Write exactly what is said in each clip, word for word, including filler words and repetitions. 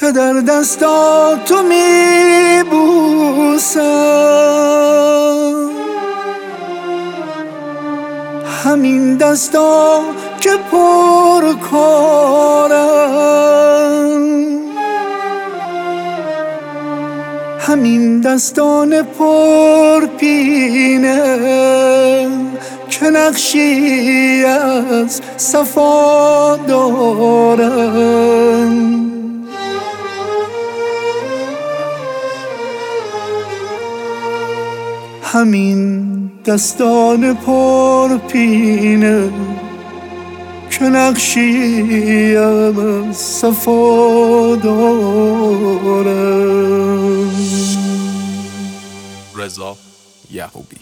که در دستاتو میبوسم، همین دستا که پر کارم، همین دستان پر پینه که نقشی از صفا دارن. همین دستان پر پینه که نقشی از صفا دارن. رضا یعقوبی.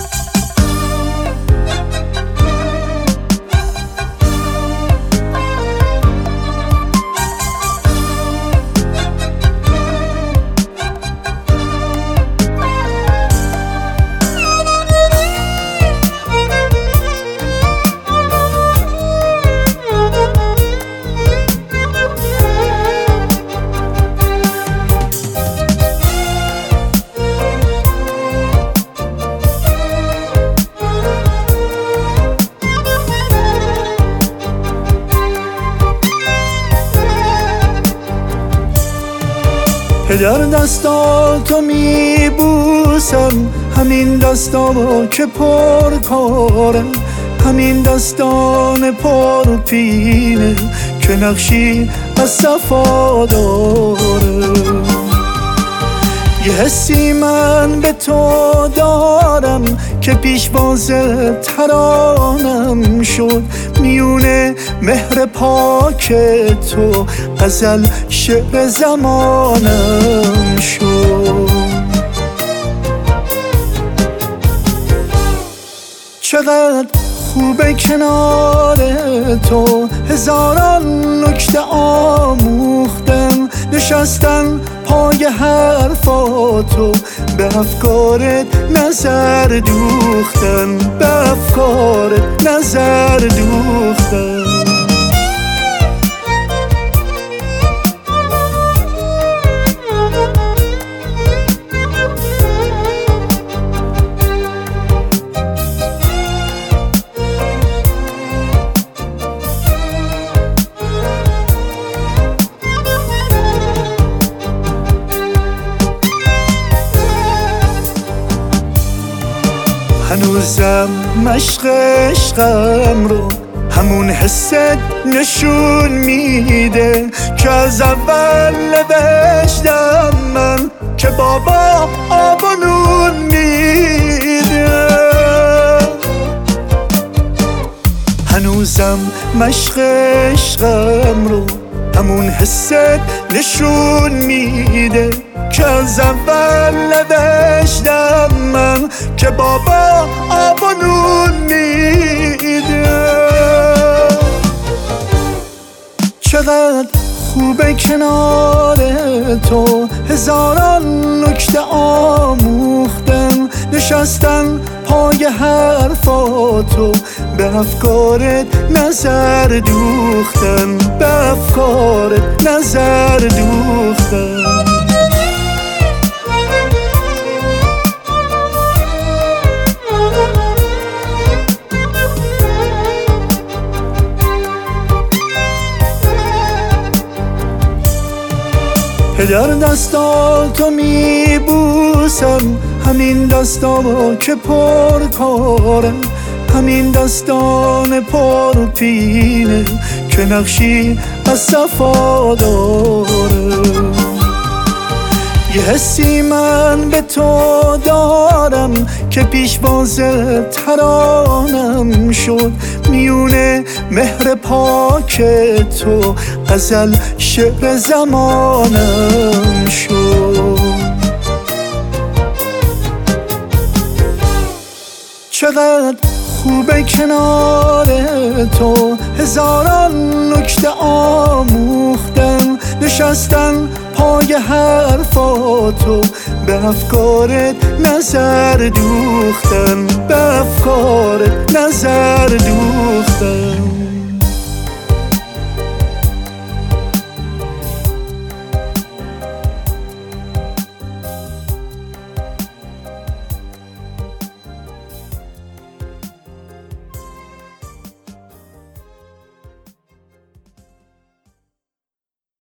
در دستاتو میبوسم، همین دستا که پر کارم، همین دستان پر پینه که نقشی از صفا داره. یه حسی من به تو دارم که پیشواز ترانم شد، میونه مهر پاک تو غزل شعر زمانم شد. چقدر خوبه کنار تو، هزاران نکته آموختم، نشستن پای حرفاتو، به افکارت نظر دوختن، به افکارت نظر دوختن. هنوزم مشق عشقم رو همون حست نشون میده که از اول نوشتم من که بابا آب و نون میده. هنوزم مشق عشقم رو همون حست نشون میده که از اول نوشتم من که بابا آب و نون میده. چقدر خوبه کنار تو، هزاران نکته آموختم، نشستن پای حرفاتو، به افکارت نظر دوختن، به افکارت نظر دوختن. در دستاتو میبوسم، همین دستا که پر کارم، همین دستان پر پینه که نقشی از صفا داره. یه حسی من به تو دارم که پیشواز ترانم شد، میونه مهر پاک تو غزل شعر زمانم شد. چقدر خوبه کنار تو، هزاران نکته آموختم، نشستن پای حرفاتو، به افکارت نظر دوختن، به افکارت نظر دوختن.